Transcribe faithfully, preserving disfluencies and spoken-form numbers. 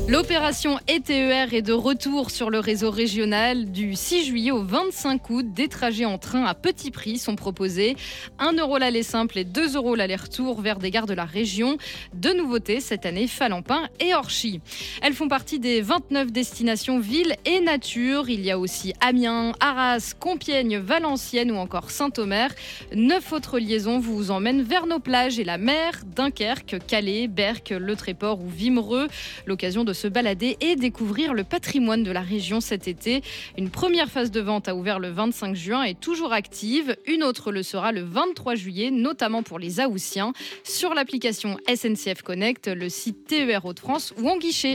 L'opération E T E R est de retour sur le réseau régional. Du six juillet au vingt-cinq août, des trajets en train à petit prix sont proposés. un euro l'aller simple et deux euros l'aller-retour vers des gares de la région. Deux nouveautés cette année, Falampin et Orchy. Elles font partie des vingt-neuf destinations villes et nature. Il y a aussi Amiens, Arras, Compiègne, Valenciennes ou encore Saint-Omer. Neuf autres liaisons vous emmènent vers nos plages et la mer, Dunkerque, Calais, Berck, Le Tréport ou Vimereux. L'occasion de se balader et découvrir le patrimoine de la région cet été. Une première phase de vente a ouvert le vingt-cinq juin et est toujours active. Une autre le sera le vingt-trois juillet, notamment pour les Haussiens, sur l'application S N C F Connect, le site T E R Hauts-de-France ou en guichet.